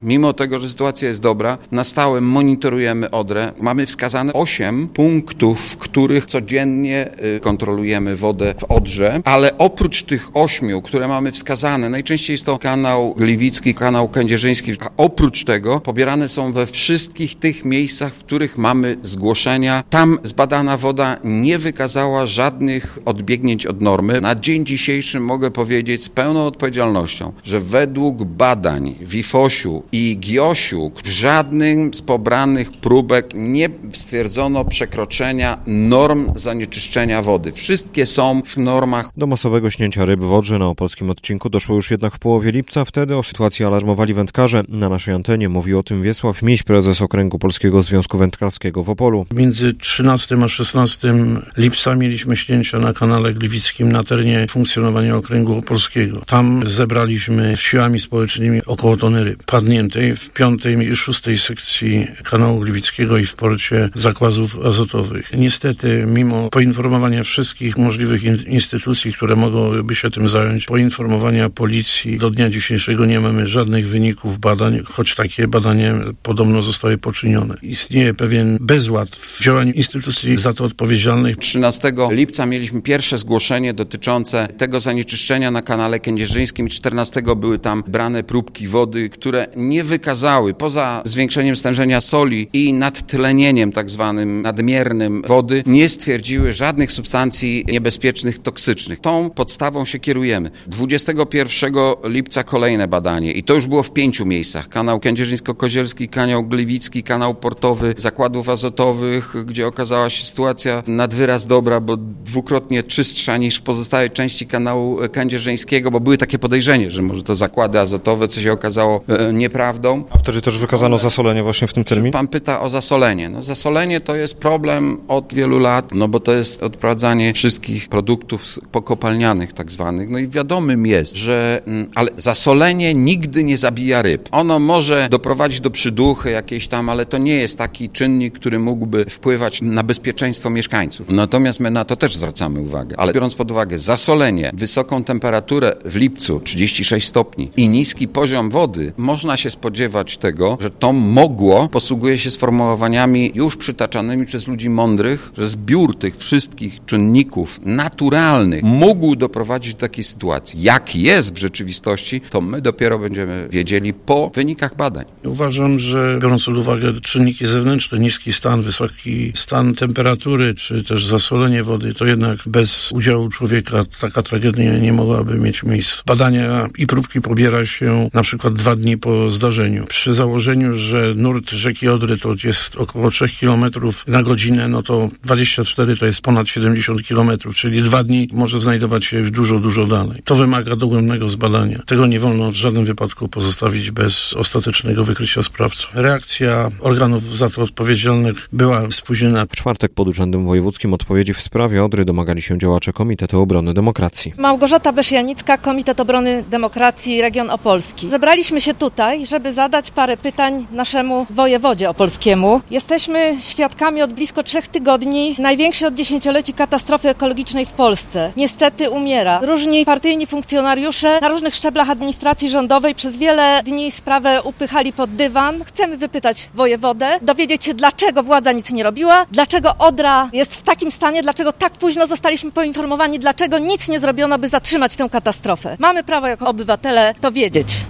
Mimo tego, że sytuacja jest dobra, na stałe monitorujemy Odrę. Mamy wskazane 8 punktów, w których codziennie kontrolujemy wodę w Odrze, ale oprócz tych 8, które mamy wskazane, najczęściej jest to kanał Gliwicki, kanał Kędzierzyński, a oprócz tego pobierane są we wszystkich tych miejscach, w których mamy zgłoszenia. Tam zbadana woda nie wykazała żadnych odbiegnięć od normy. Na dzień dzisiejszy mogę powiedzieć z pełną odpowiedzialnością, że według badań WIFOŚ-u i GIOŚ-u w żadnym z pobranych próbek nie stwierdzono przekroczenia norm zanieczyszczenia wody. Wszystkie są w normach. Do masowego śnięcia ryb w Odrze na opolskim odcinku doszło już jednak w połowie lipca. Wtedy o sytuacji alarmowali wędkarze. Na naszej antenie mówił o tym Wiesław Miś, prezes Okręgu Polskiego Związku Wędkarskiego w Opolu. Między 13 a 16 lipca mieliśmy śnięcia na kanale Gliwickim na terenie funkcjonowania Okręgu Opolskiego. Tam zebraliśmy siłami społecznymi około tony ryb padniętej w 5. i 6. sekcji kanału Gliwickiego i w porcie zakładów azotowych. Niestety, mimo poinformowania wszystkich możliwych instytucji, które mogłyby się tym zająć, poinformowania policji, do dnia dzisiejszego nie mamy żadnych wyników badań, choć takie badania podobno zostały poczynione. Istnieje pewien bezład w działaniu instytucji za to odpowiedzialnych. 13 lipca mieliśmy pierwsze zgłoszenie dotyczące tego zanieczyszczenia na kanale Kędzierzyńskim. 14 były tam brane próbki wody, które nie wykazały, poza zwiększeniem stężenia soli i nadtlenieniem tak zwanym nadmiernym wody, nie stwierdziły żadnych substancji niebezpiecznych, toksycznych. Tą podstawą się kierujemy. 21 lipca kolejne badanie i to już było w 5 miejscach. Kanał Kędzierzyńsko-Kozielski, kanał Gliwicki, kanał portowy zakładów azotowych, gdzie okazała się sytuacja nad wyraz dobra, bo dwukrotnie czystsza niż w pozostałej części kanału kędzierzyńskiego, bo były takie podejrzenie, że może to zakłady azotowe, co się okazało nieprawdą. A wtedy też wykazano zasolenie właśnie w tym terminie? Pan pyta o zasolenie. No, zasolenie to jest problem od wielu lat, no bo to jest odprowadzanie wszystkich produktów pokopalnianych tak zwanych. No i wiadomym jest, że ale zasolenie nigdy nie zabija ryb. Ono może doprowadzić do przyduchy jakiejś tam, ale to nie jest taki czynnik, który mógłby wpływać na bezpieczeństwo mieszkańców. Natomiast my na to też zwracamy uwagę. Ale biorąc pod uwagę zasolenie, wysoką temperaturę w lipcu, 36 stopni i niski poziom wody, można się spodziewać tego, że to posługuje się sformułowaniami już przytaczanymi przez ludzi mądrych, że zbiór tych wszystkich czynników naturalnych mógł doprowadzić do takiej sytuacji. Jak jest w rzeczywistości, to my dopiero będziemy wiedzieli po wynikach badań. Uważam, że biorąc pod uwagę czynniki zewnętrzne, niski stan, wysoki stan temperatury, czy też zasolenie wody, to jednak bez udziału człowieka taka tragedia nie mogłaby mieć miejsca. Badania i próbki pobiera się na przykład 2 dni po zdarzeniu. Przy założeniu, że nurt rzeki Odry to jest około 3 km na godzinę, no to 24 to jest ponad 70 km, czyli 2 dni może znajdować się już dużo, dużo dalej. To wymaga dogłębnego zbadania. Tego nie wolno w żadnym wypadku pozostawić bez ostatecznego wykrycia sprawców. Reakcja organów za to odpowiedzialnych była spóźniona. W czwartek pod Urzędem Wojewódzkim odpowiedzi w sprawie Odry domagali się działacze Komitetu Obrony Demokracji. Małgorzata Beszjanicka, Komitet Obrony Demokracji, Region Opolski. Zebraliśmy się tutaj, żeby zadać parę pytań naszemu wojewodzie opolskiemu. Jesteśmy świadkami od blisko 3 tygodni największej od dziesięcioleci katastrofy ekologicznej w Polsce. Niestety umiera. Różni partyjni funkcjonariusze na różnych szczeblach administracji rządowej przez wiele dni sprawę upychali pod dywan. Chcemy wypytać wojewodę, dowiedzieć się, dlaczego władza nic nie robiła, dlaczego Odra jest w takim stanie, dlaczego tak późno zostaliśmy poinformowani, dlaczego nic nie zrobiono, by zatrzymać tę katastrofę. Mamy prawo jako obywatele to wiedzieć.